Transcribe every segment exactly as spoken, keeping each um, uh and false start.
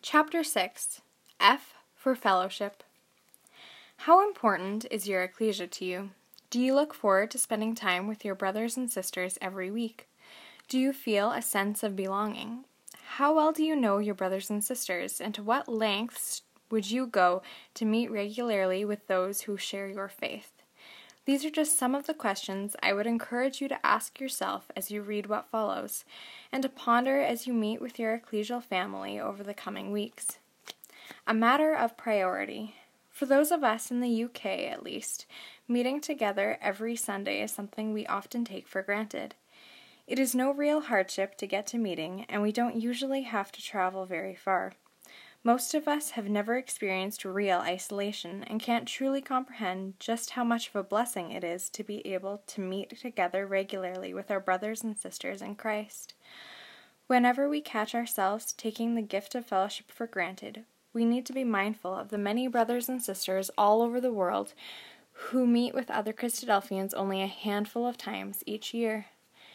Chapter six. F for Fellowship. How important is your ecclesia to you? Do you look forward to spending time with your brothers and sisters every week? Do you feel a sense of belonging? How well do you know your brothers and sisters, and to what lengths would you go to meet regularly with those who share your faith? These are just some of the questions I would encourage you to ask yourself as you read what follows, and to ponder as you meet with your ecclesial family over the coming weeks. A matter of priority. For those of us in the U K, at least, meeting together every Sunday is something we often take for granted. It is no real hardship to get to meeting, and we don't usually have to travel very far. Most of us have never experienced real isolation and can't truly comprehend just how much of a blessing it is to be able to meet together regularly with our brothers and sisters in Christ. Whenever we catch ourselves taking the gift of fellowship for granted, we need to be mindful of the many brothers and sisters all over the world who meet with other Christadelphians only a handful of times each year.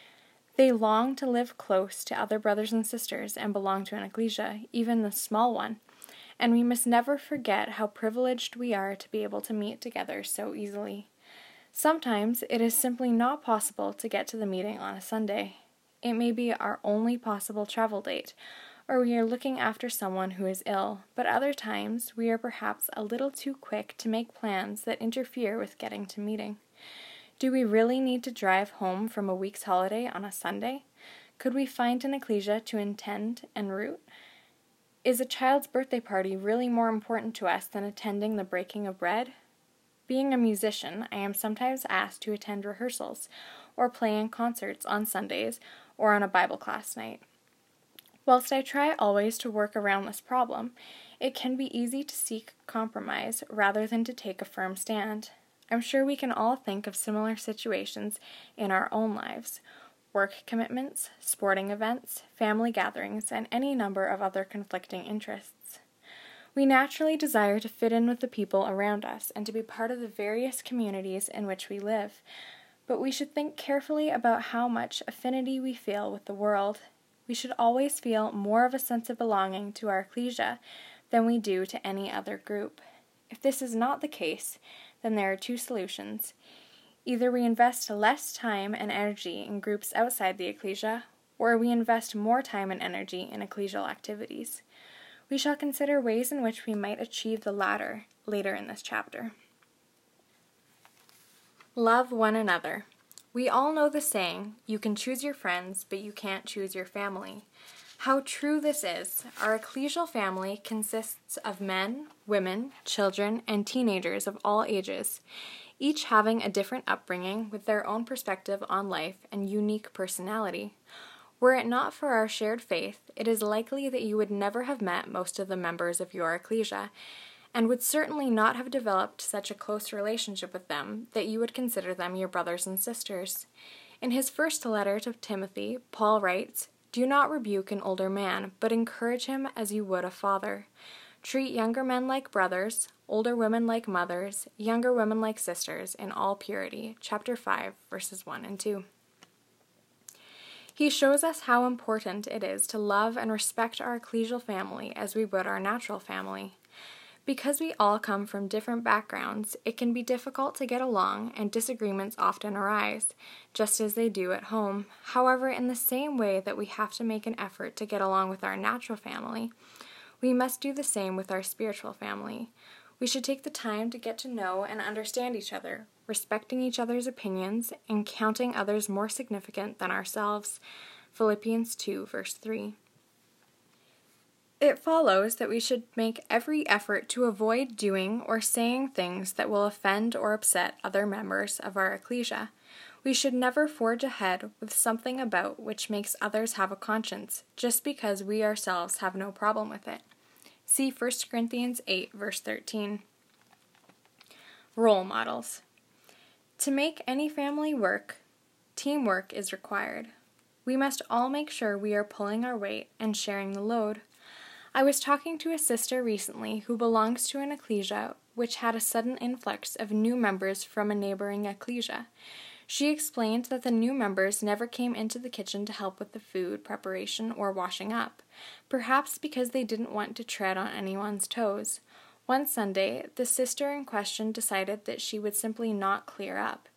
They long to live close to other brothers and sisters and belong to an ecclesia, even the small one, and we must never forget how privileged we are to be able to meet together so easily. Sometimes it is simply not possible to get to the meeting on a Sunday. It may be our only possible travel date, or we are looking after someone who is ill, but other times we are perhaps a little too quick to make plans that interfere with getting to meeting. Do we really need to drive home from a week's holiday on a Sunday? Could we find an ecclesia to attend en route? Is a child's birthday party really more important to us than attending the breaking of bread? Being a musician, I am sometimes asked to attend rehearsals or play in concerts on Sundays or on a Bible class night. Whilst I try always to work around this problem, it can be easy to seek compromise rather than to take a firm stand. I'm sure we can all think of similar situations in our own lives: work commitments, sporting events, family gatherings, and any number of other conflicting interests. We naturally desire to fit in with the people around us and to be part of the various communities in which we live, but we should think carefully about how much affinity we feel with the world. We should always feel more of a sense of belonging to our ecclesia than we do to any other group. If this is not the case, then there are two solutions. Either we invest less time and energy in groups outside the ecclesia, or we invest more time and energy in ecclesial activities. We shall consider ways in which we might achieve the latter later in this chapter. Love one another. We all know the saying, you can choose your friends, but you can't choose your family. How true this is. Our ecclesial family consists of men, women, children, and teenagers of all ages, each having a different upbringing with their own perspective on life and unique personality. Were it not for our shared faith, it is likely that you would never have met most of the members of your ecclesia, and would certainly not have developed such a close relationship with them that you would consider them your brothers and sisters. In his first letter to Timothy, Paul writes, "Do not rebuke an older man, but encourage him as you would a father. Treat younger men like brothers, older women like mothers, younger women like sisters, in all purity." Chapter five, verses one and two. He shows us how important it is to love and respect our ecclesial family as we would our natural family. Because we all come from different backgrounds, it can be difficult to get along, and disagreements often arise, just as they do at home. However, in the same way that we have to make an effort to get along with our natural family, we must do the same with our spiritual family. We should take the time to get to know and understand each other, respecting each other's opinions, and counting others more significant than ourselves. Philippians two, verse three. It follows that we should make every effort to avoid doing or saying things that will offend or upset other members of our ecclesia. We should never forge ahead with something about which makes others have a conscience, just because we ourselves have no problem with it. See First Corinthians eight, verse thirteen. Role models. To make any family work, teamwork is required. We must all make sure we are pulling our weight and sharing the load. I was talking to a sister recently who belongs to an ecclesia which had a sudden influx of new members from a neighboring ecclesia. She explained that the new members never came into the kitchen to help with the food preparation or washing up, perhaps because they didn't want to tread on anyone's toes. One Sunday, the sister in question decided that she would simply not clear up.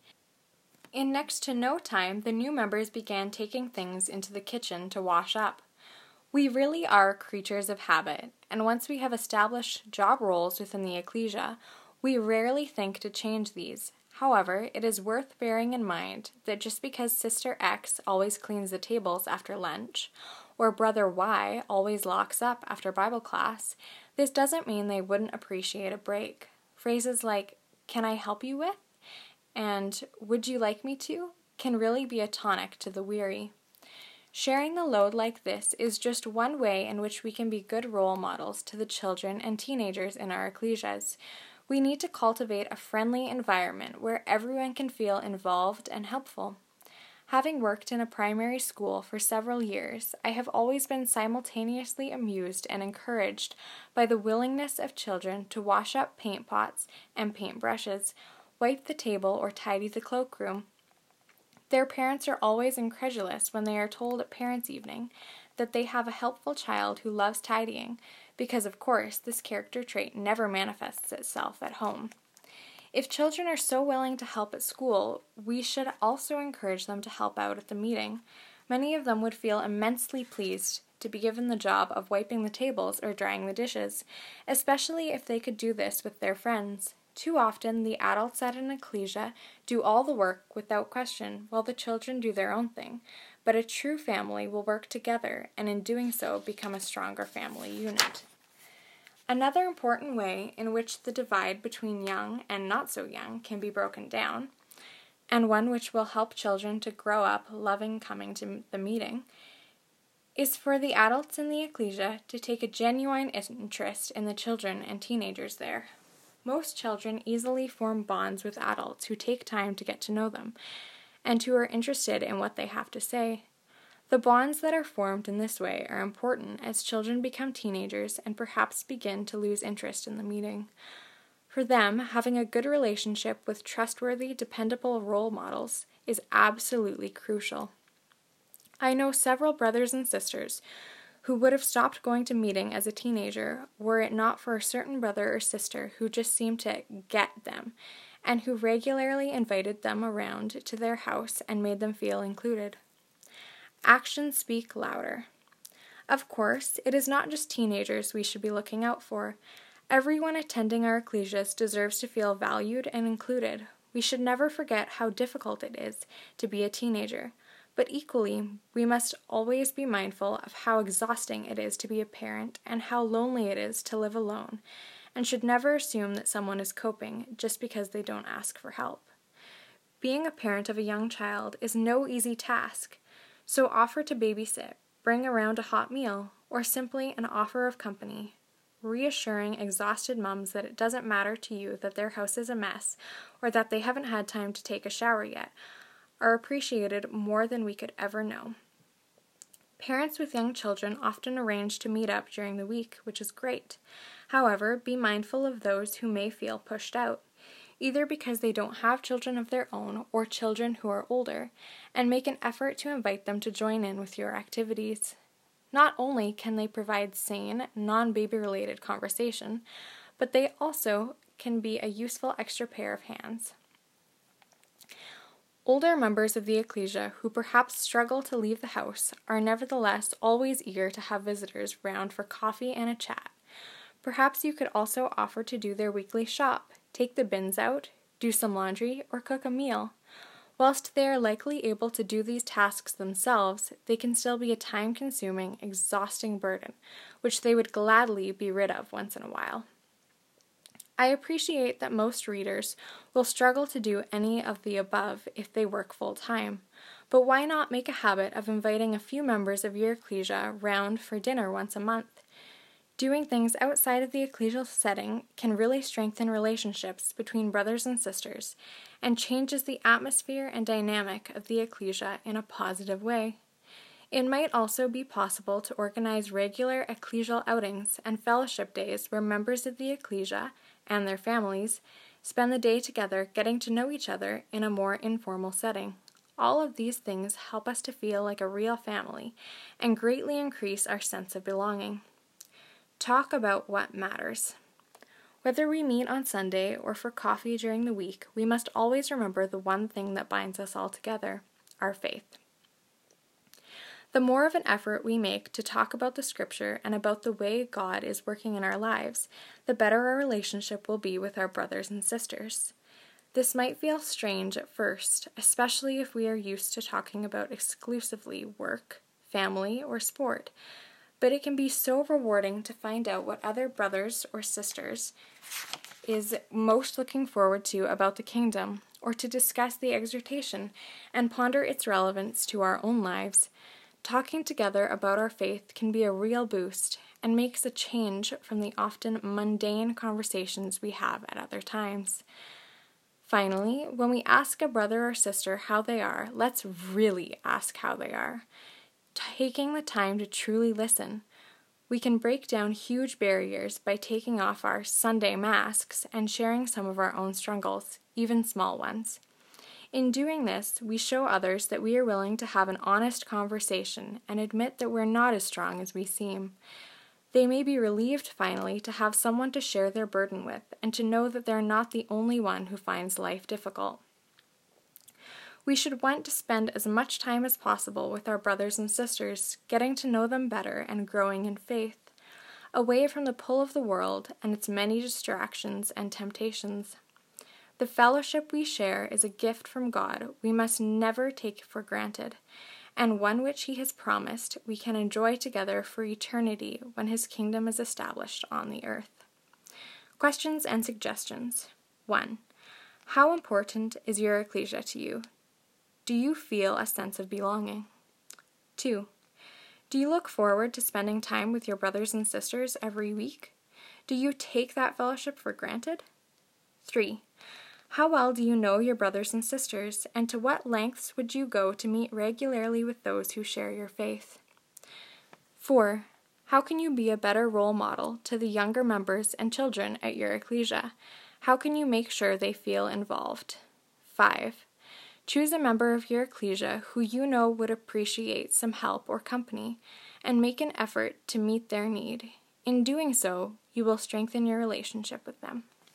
In next to no time, the new members began taking things into the kitchen to wash up. We really are creatures of habit, and once we have established job roles within the ecclesia, we rarely think to change these. However, it is worth bearing in mind that just because Sister X always cleans the tables after lunch, or Brother Y always locks up after Bible class, this doesn't mean they wouldn't appreciate a break. Phrases like, "Can I help you with?" and "Would you like me to?" can really be a tonic to the weary. Sharing the load like this is just one way in which we can be good role models to the children and teenagers in our ecclesias. We need to cultivate a friendly environment where everyone can feel involved and helpful. Having worked in a primary school for several years, I have always been simultaneously amused and encouraged by the willingness of children to wash up paint pots and paint brushes, wipe the table, or tidy the cloakroom. Their parents are always incredulous when they are told at parents' evening that they have a helpful child who loves tidying, because of course this character trait never manifests itself at home. If children are so willing to help at school, we should also encourage them to help out at the meeting. Many of them would feel immensely pleased to be given the job of wiping the tables or drying the dishes, especially if they could do this with their friends. Too often, the adults at an ecclesia do all the work without question, while the children do their own thing. But a true family will work together, and in doing so, become a stronger family unit. Another important way in which the divide between young and not so young can be broken down, and one which will help children to grow up loving coming to the meeting, is for the adults in the ecclesia to take a genuine interest in the children and teenagers there. Most children easily form bonds with adults who take time to get to know them, and who are interested in what they have to say. The bonds that are formed in this way are important as children become teenagers and perhaps begin to lose interest in the meeting. For them, having a good relationship with trustworthy, dependable role models is absolutely crucial. I know several brothers and sisters who would have stopped going to meeting as a teenager were it not for a certain brother or sister who just seemed to get them, and who regularly invited them around to their house and made them feel included. Actions speak louder. Of course, it is not just teenagers we should be looking out for. Everyone attending our ecclesias deserves to feel valued and included. We should never forget how difficult it is to be a teenager, but equally, we must always be mindful of how exhausting it is to be a parent and how lonely it is to live alone, and should never assume that someone is coping just because they don't ask for help. Being a parent of a young child is no easy task. So offer to babysit, bring around a hot meal, or simply an offer of company, reassuring exhausted mums that it doesn't matter to you that their house is a mess or that they haven't had time to take a shower yet, are appreciated more than we could ever know. Parents with young children often arrange to meet up during the week, which is great. However, be mindful of those who may feel pushed out, either because they don't have children of their own or children who are older, and make an effort to invite them to join in with your activities. Not only can they provide sane, non-baby-related conversation, but they also can be a useful extra pair of hands. Older members of the ecclesia who perhaps struggle to leave the house are nevertheless always eager to have visitors round for coffee and a chat. Perhaps you could also offer to do their weekly shop, take the bins out, do some laundry, or cook a meal. Whilst they are likely able to do these tasks themselves, they can still be a time-consuming, exhausting burden, which they would gladly be rid of once in a while. I appreciate that most readers will struggle to do any of the above if they work full-time, but why not make a habit of inviting a few members of your ecclesia round for dinner once a month? Doing things outside of the ecclesial setting can really strengthen relationships between brothers and sisters and changes the atmosphere and dynamic of the ecclesia in a positive way. It might also be possible to organize regular ecclesial outings and fellowship days where members of the ecclesia and their families Spend the day together getting to know each other in a more informal setting. All of these things help us to feel like a real family and greatly increase our sense of belonging. Talk about what matters. Whether we meet on Sunday or for coffee during the week, we must always remember the one thing that binds us all together, our faith. The more of an effort we make to talk about the Scripture and about the way God is working in our lives, the better our relationship will be with our brothers and sisters. This might feel strange at first, especially if we are used to talking about exclusively work, family, or sport, but it can be so rewarding to find out what other brothers or sisters is most looking forward to about the kingdom, or to discuss the exhortation and ponder its relevance to our own lives. Talking together about our faith can be a real boost and makes a change from the often mundane conversations we have at other times. Finally, when we ask a brother or sister how they are, let's really ask how they are. Taking the time to truly listen. We can break down huge barriers by taking off our Sunday masks and sharing some of our own struggles, even small ones. In doing this, we show others that we are willing to have an honest conversation and admit that we're not as strong as we seem. They may be relieved, finally, to have someone to share their burden with and to know that they're not the only one who finds life difficult. We should want to spend as much time as possible with our brothers and sisters, getting to know them better and growing in faith, away from the pull of the world and its many distractions and temptations. The fellowship we share is a gift from God we must never take for granted, and one which He has promised we can enjoy together for eternity when His kingdom is established on the earth. Questions and suggestions. one. How important is your ecclesia to you? Do you feel a sense of belonging? two. Do you look forward to spending time with your brothers and sisters every week? Do you take that fellowship for granted? three. How well do you know your brothers and sisters, and to what lengths would you go to meet regularly with those who share your faith? four. How can you be a better role model to the younger members and children at your ecclesia? How can you make sure they feel involved? five. Choose a member of your ecclesia who you know would appreciate some help or company, and make an effort to meet their need. In doing so, you will strengthen your relationship with them.